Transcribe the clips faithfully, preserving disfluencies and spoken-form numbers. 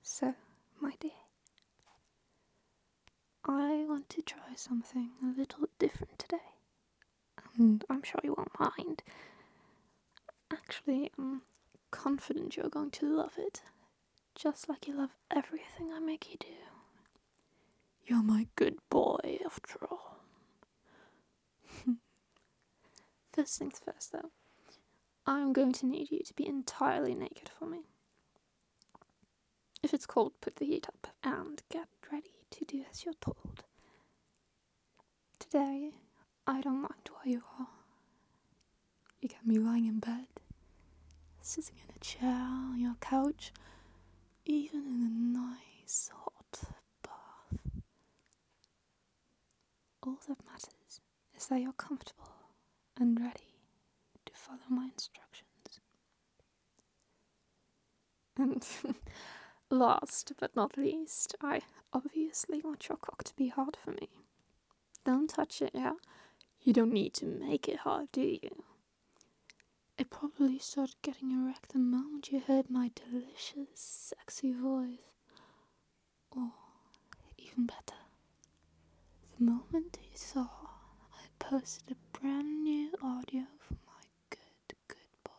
So, my dear, I want to try something a little different today, and I'm sure you won't mind. Actually, I'm confident you're going to love it, just like you love everything I make you do. You're my good boy, after all. First things first, though, I'm going to need you to be entirely naked for me. If it's cold, put the heat up and get ready to do as you're told. Today, I don't mind where you are. You can be lying in bed, sitting in a chair on your couch, even in a nice hot bath. All that matters is that you're comfortable and ready to follow my instructions. And last but not least, I obviously want your cock to be hard for me. Don't touch it, yeah? You don't need to make it hard, do you? It probably started getting erect the moment you heard my delicious, sexy voice. Or, even better, the moment you saw I posted a brand new audio for my good, good boy.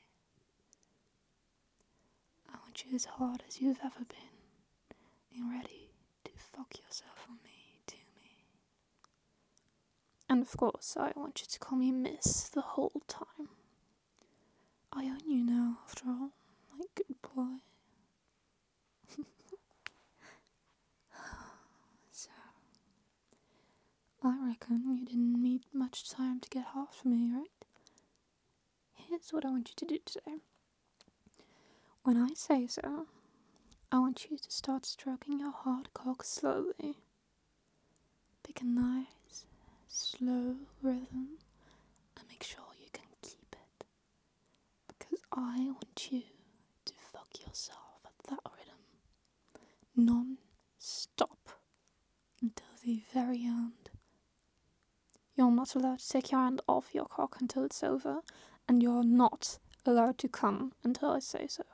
I want you as hard as you've ever been, and ready to fuck yourself on me, to me. And of course, I want you to call me Miss the whole time. I own you now, after all, my good boy. So, I reckon you didn't need much time to get hard for me, right? Here's what I want you to do today. When I say so, I want you to start stroking your hard cock slowly. Pick a nice, slow rhythm and make sure you can keep it. Because I want you to fuck yourself at that rhythm, non-stop, until the very end. You're not allowed to take your hand off your cock until it's over, and you're not allowed to come until I say so.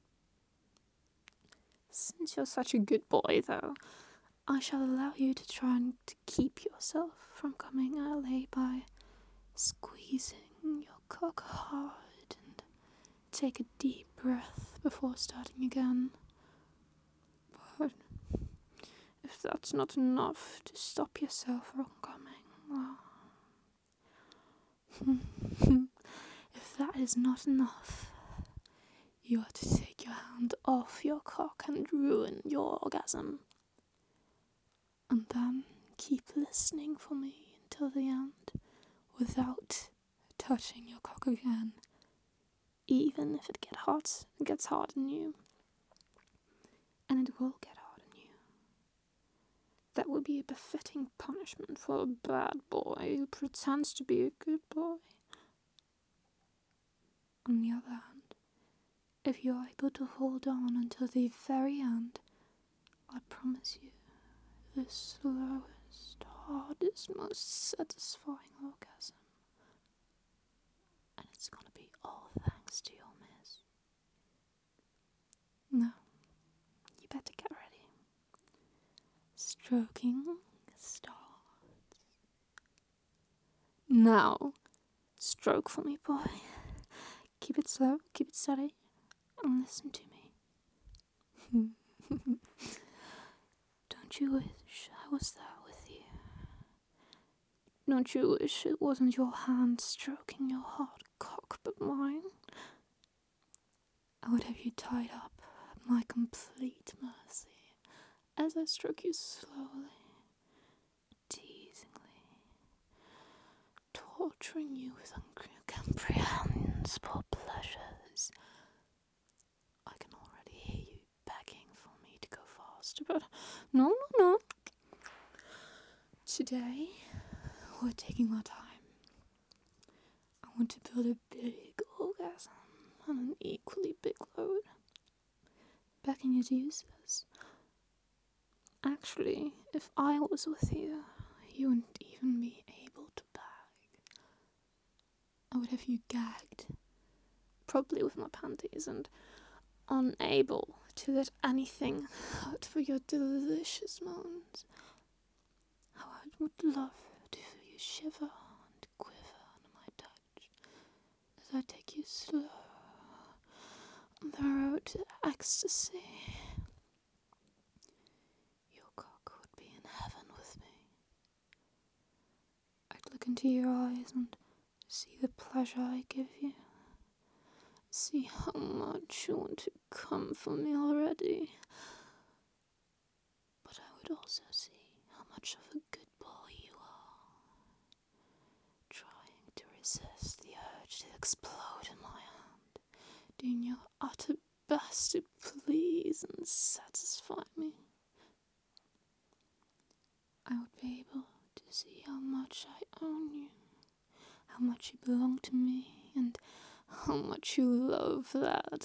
Since you're such a good boy, though, I shall allow you to try and to keep yourself from coming early by squeezing your cock hard and take a deep breath before starting again. But if that's not enough to stop yourself from coming, well, if that is not enough, you are to take your hand off your cock and ruin your orgasm. And then keep listening for me until the end without touching your cock again, even if it get hot, it gets hard on you. And it will get hard on you. That would be a befitting punishment for a bad boy who pretends to be a good boy. On the other hand, if you are able to hold on until the very end, I promise you the slowest, hardest, most satisfying orgasm. And it's gonna be all thanks to your miss. Now, you better get ready. Stroking starts. Now, stroke for me, boy. Keep it slow, keep it steady, and listen to me. Don't you wish I was there with you? Don't you wish it wasn't your hand stroking your hard cock but mine? I would have you tied up at my complete mercy as I stroke you slowly, teasingly, torturing you with incomprehensible pleasures. I can already hear you begging for me to go faster, but no, no, no. Today, we're taking our time. I want to build a big orgasm and an equally big load. Begging is useless. Actually, if I was with you, you wouldn't even be able to beg. I would have you gagged, probably with my panties, and unable to let anything out for your delicious moans. How I would love to feel you shiver and quiver under my touch as I take you slow on the road to ecstasy. Your cock would be in heaven with me. I'd look into your eyes and see the pleasure I give you. See how much you want to come for me already. But I would also see how much of a good boy you are, trying to resist the urge to explode in my hand, doing your utter best to please and satisfy me. I would be able to see how much I own you, how much you belong to me, and how much you love that.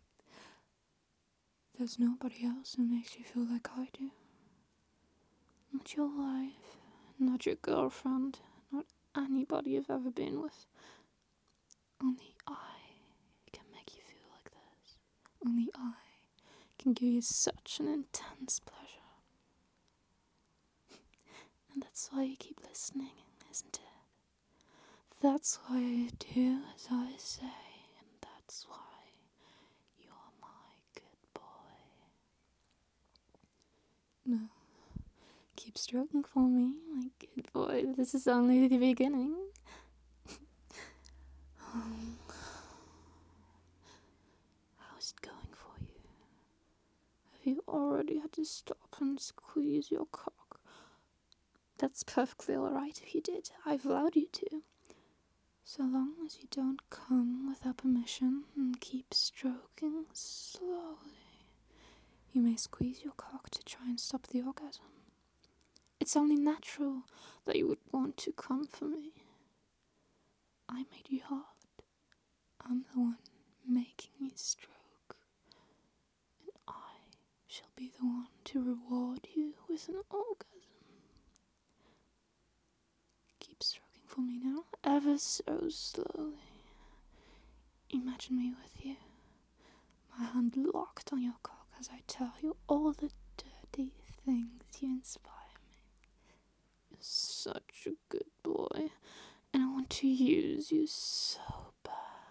There's nobody else who makes you feel like I do. Not your wife, not your girlfriend, not anybody you've ever been with. Only I can make you feel like this. Only I can give you such an intense pleasure. And that's why you keep listening, isn't it? That's why I do as I say, and that's why you're my good boy. No. Keep stroking for me, my good boy. This is only the beginning. um, how's it going for you? Have you already had to stop and squeeze your cock? That's perfectly alright if you did. I've allowed you to. So long as you don't come without permission and keep stroking slowly, you may squeeze your cock to try and stop the orgasm. It's only natural that you would want to come for me. I made you hard. I'm the one making you stroke, and I shall be the one to reward you with an orgasm. Keep stroking for me now, ever so slowly. Imagine me with you, my hand locked on your cock as I tell you all the dirty things you inspire me. You're such a good boy, and I want to use you so bad.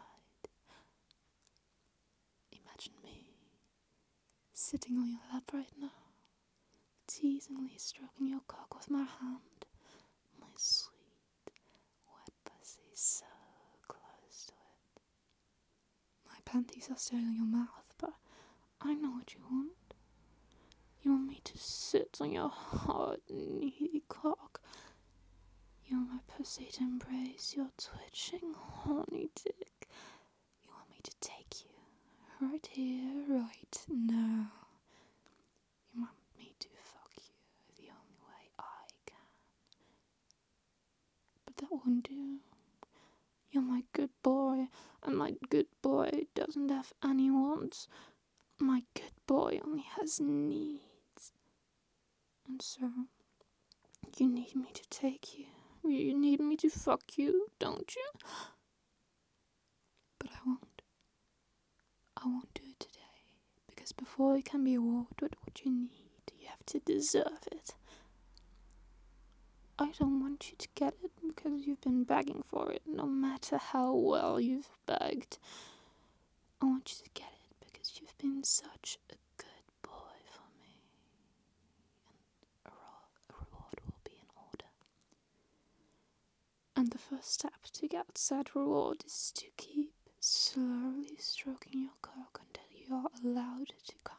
Imagine me sitting on your lap right now, teasingly stroking your cock with my hand, my sweet, wet pussy so close to it. My panties are still in your mouth, but I know what you want. You want me to sit on your hard, needy cock. You want my pussy to embrace your twitching, horny dick. You want me to take you right here, right now. You want me to fuck you the only way I can. But that won't do. You're my good boy, and my good boy doesn't have any wants. My good boy only has needs. And so, you need me to take you. You need me to fuck you, don't you? But I won't. I won't do it today. Because before you can be awarded what you need, you have to deserve it. I don't want you to get it because you've been begging for it, no matter how well you've begged. I want you to get it because you've been such a good boy for me. And a, ro- a reward will be in order. And the first step to get said reward is to keep slowly stroking your cock until you are allowed to come.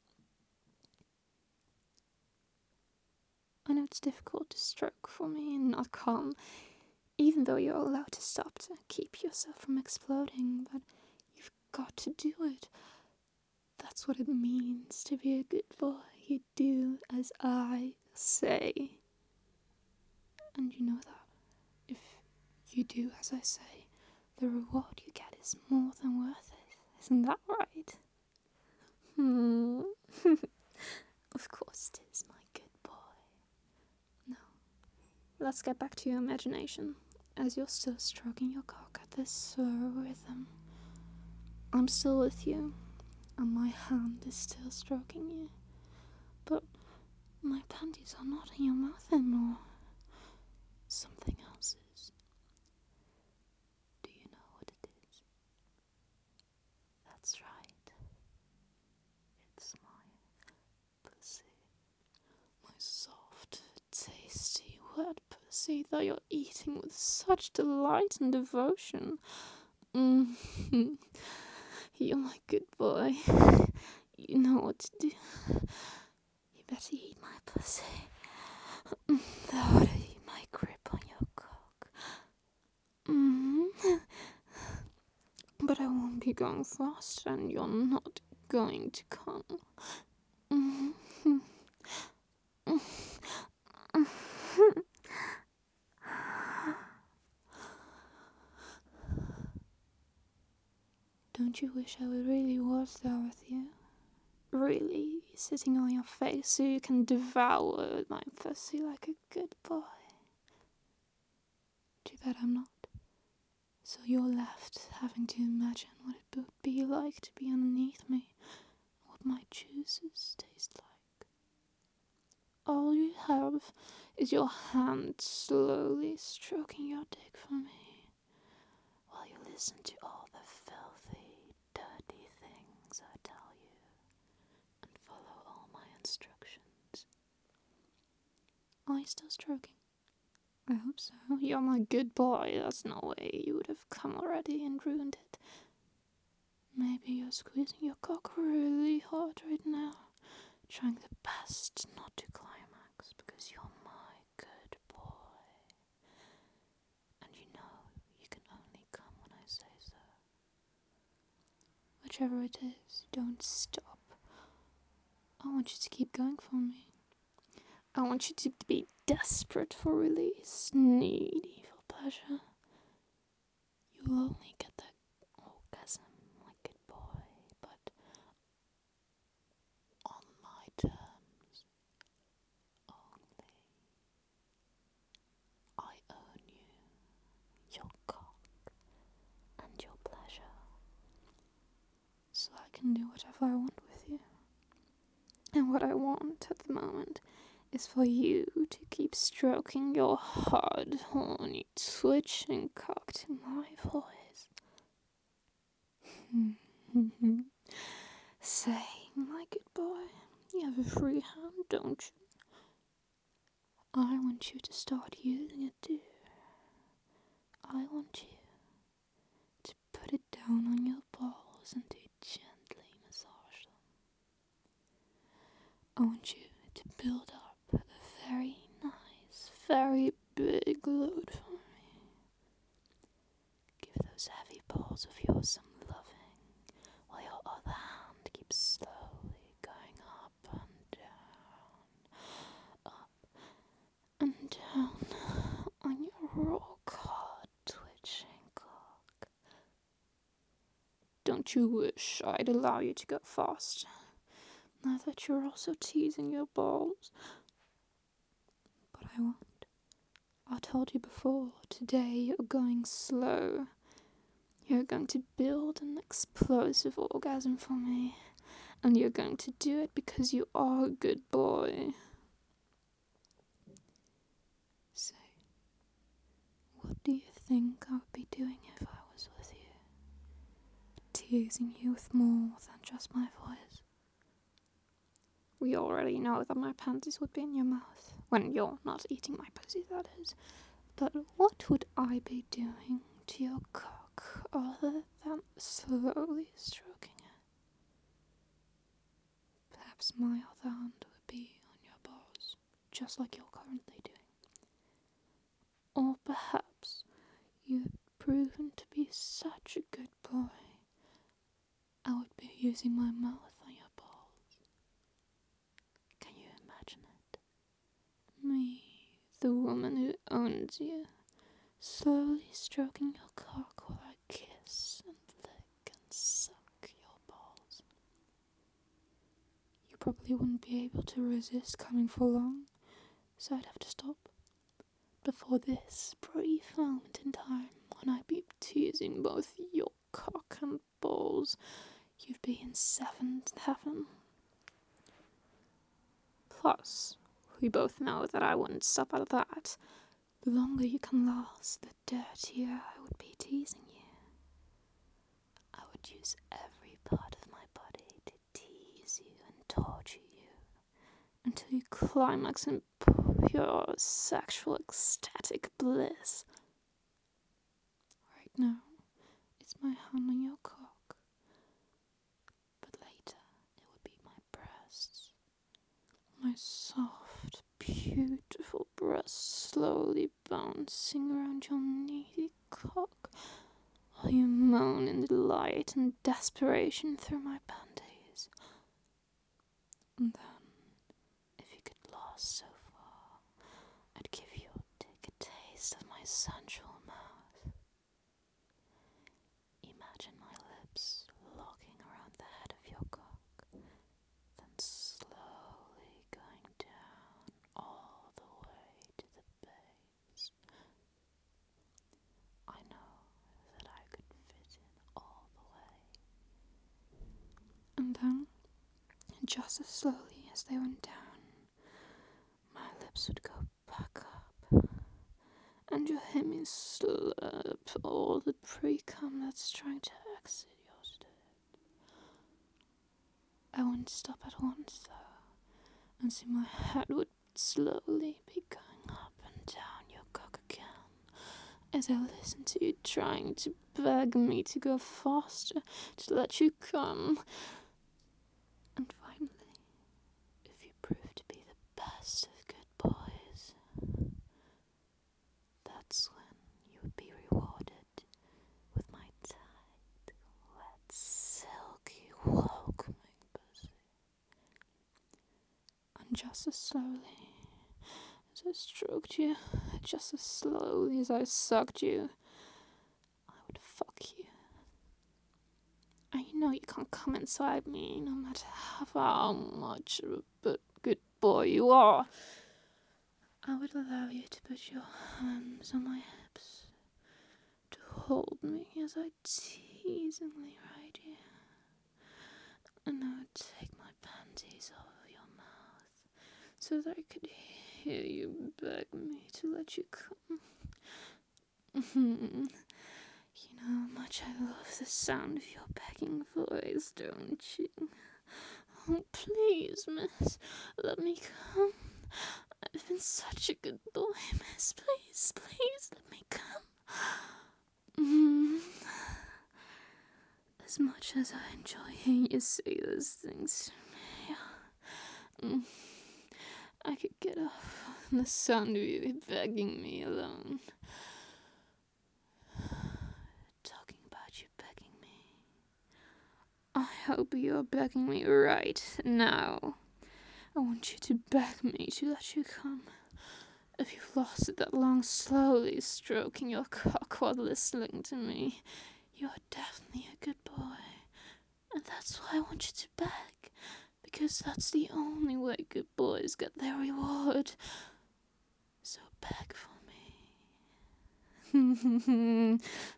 I know it's difficult to stroke for me and not come, even though you're allowed to stop to keep yourself from exploding, but you've got to do it. That's what it means to be a good boy. You do as I say. And you know that if you do as I say, the reward you get is more than worth it. Isn't that right? Hmm. Of course it is, my good boy. Now, let's get back to your imagination. As you're still stroking your cock at this slow rhythm, I'm still with you. and my hand is still stroking you. But my panties are not in your mouth anymore. Something else is. Do you know what it is? That's right. It's my pussy. My soft, tasty, wet pussy that you're eating with such delight and devotion. Mm-hmm. You're my good boy. You know what to do. You better eat my pussy. The harder you my grip on your cock. Mm-hmm. But I won't be going fast, and you're not going to come. Mm-hmm. Don't you wish I really was there with you? Really sitting on your face so you can devour my pussy like a good boy. Too bad I'm not. So you're left having to imagine what it would be like to be underneath me, what my juices taste like. All you have is your hand slowly stroking your dick for me, while you listen to all the filthy, dirty things I tell you, and follow all my instructions. Are you still stroking? I hope so. You're my good boy. There's no way you would have come already and ruined it. Maybe you're squeezing your cock really hard right now, trying the best not to climax because you're my good boy. And you know you can only come when I say so. Whichever it is, don't stop. I want you to keep going for me. I want you to be desperate for release, needy for pleasure. You will only get that orgasm, my good boy, but on my terms only. I own you, your cock, and your pleasure, so I can do whatever I want with you. And what I want at the moment is for you to keep stroking your hard, horny, twitching cock to my voice. Say, my good boy, you have a free hand, don't you? I want you to start using it too. I want you to put it down on your balls and to gently massage them. I want you to build up a very nice, very big load for me. Give those heavy balls of yours some loving, while your other hand keeps slowly going up and down, up and down on your rock hard twitching cock. Don't you wish I'd allow you to go fast, now that you're also teasing your balls? But I won't. I told you before, today you're going slow. You're going to build an explosive orgasm for me, and you're going to do it because you are a good boy. So, what do you think I would be doing if I was with you? Teasing you with more than just my voice. We already know that my panties would be in your mouth, when you're not eating my pussy, that is. But what would I be doing to your cock other than slowly stroking it? Perhaps my other hand would be on your balls, just like you're currently doing. Or perhaps you've proven to be such a good boy, I would be using my mouth on your balls. Can you imagine it? Me, the woman who owns you, slowly stroking your cock while I kiss and lick and suck your balls. You probably wouldn't be able to resist coming for long, so I'd have to stop. Before this brief moment in time, when I'd be teasing both your cock and balls, you've been seventh heaven. Plus, we both know that I wouldn't stop at that. The longer you can last, the dirtier I would be teasing you. I would use every part of my body to tease you and torture you until you climax in pure sexual ecstatic bliss. Right now, it's my hand on your cock, but later it would be my breasts. My soft, beautiful breasts slowly bouncing around your needy cock while you moan in delight and desperation through my panties. And then, if you could last so far, I'd give your dick a taste of my sensual mouth. Imagine my lips locking around the head of your cock, then slowly going down all the way to the base. I know that I could fit in all the way. And then, just as slowly as they went down, my lips would go back up, and you'll hear me slurp all the pre-cum that's trying to exit your stomach. I wouldn't stop at once, though, and see my head would slowly be going up and down your cock again, as I listen to you trying to beg me to go faster, to let you come. And finally, if you prove to be the best of good boys, that's when you would be rewarded with my tight, wet, silky, welcoming pussy. And just as slowly as I stroked you, just as slowly as I sucked you, I would fuck you. And you know you can't come inside me, no matter how much of a good boy you are. I would allow you to put your hands on my hips, to hold me as I teasingly ride you. And I would take my panties off of your mouth, so that I could hear you beg me to let you come. You know how much I love the sound of your begging voice, don't you? Oh, please, miss, let me come. I've been such a good boy, miss. Please, please, let me come. Mm. As much as I enjoy hearing you say those things to me, mm, I could get off on the sound of you begging me alone. Talking about you begging me, I hope you're begging me right now. I want you to beg me to let you come. If you've lost it that long, slowly stroking your cock while listening to me, you're definitely a good boy. And that's why I want you to beg, because that's the only way good boys get their reward. So beg for me.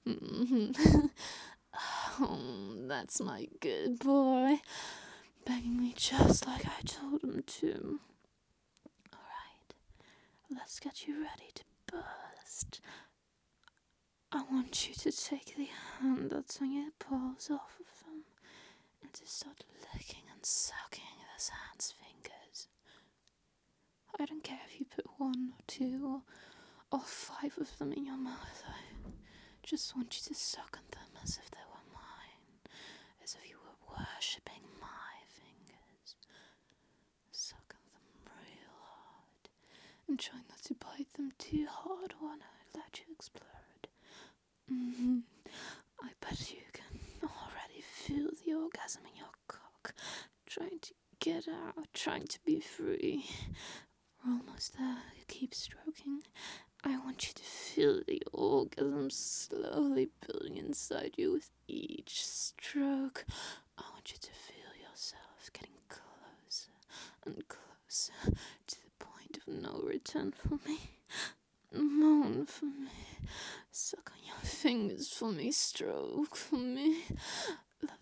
Oh, that's my good boy, begging me just like I told him to. Alright, let's get you ready to burst. I want you to take the hand that's on your paws off of them and to start licking and sucking this hand's fingers. I don't care if you put one or two or all five of them in your mouth. I just want you to suck on them as if they were mine, as if you were worshipping my fingers. Suck on them real hard and try not to bite them too hard when I let you explode. Mm-hmm. I bet you can already feel the orgasm in your cock, trying to get out, trying to be free. We're almost there. Keep stroking. I want you to feel the orgasm slowly building inside you with each stroke. I want you to feel yourself getting closer and closer to the point of no return for me. Moan for me. Suck on your fingers for me. Stroke for me. Let the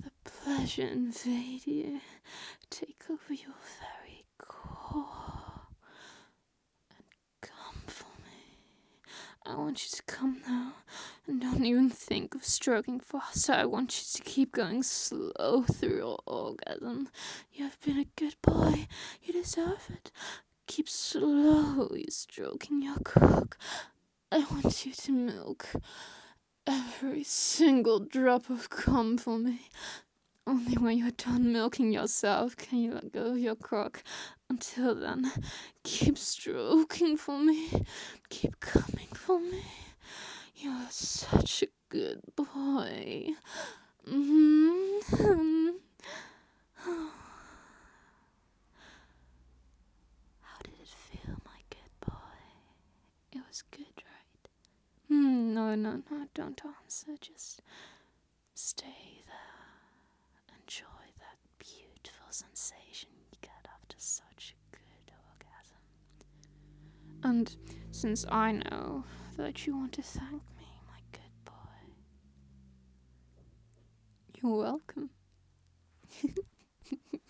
pleasure invade you, take over your very core, and come for me. I want you to come now, and don't even think of stroking faster. I want you to keep going slow through your orgasm. You have been a good boy. You deserve it. Keep slowly stroking your cock. I want you to milk every single drop of cum for me. Only when you're done milking yourself can you let go of your cock. Until then, keep stroking for me. Keep coming for me. You're such a good boy. Mm-hmm. How did it feel, my good boy? It was good, right? Mm, no, no, no, don't answer. Just stay there. Enjoy that beautiful sensation you get after such a good orgasm. And since I know that you want to thank me, my good boy, you're welcome.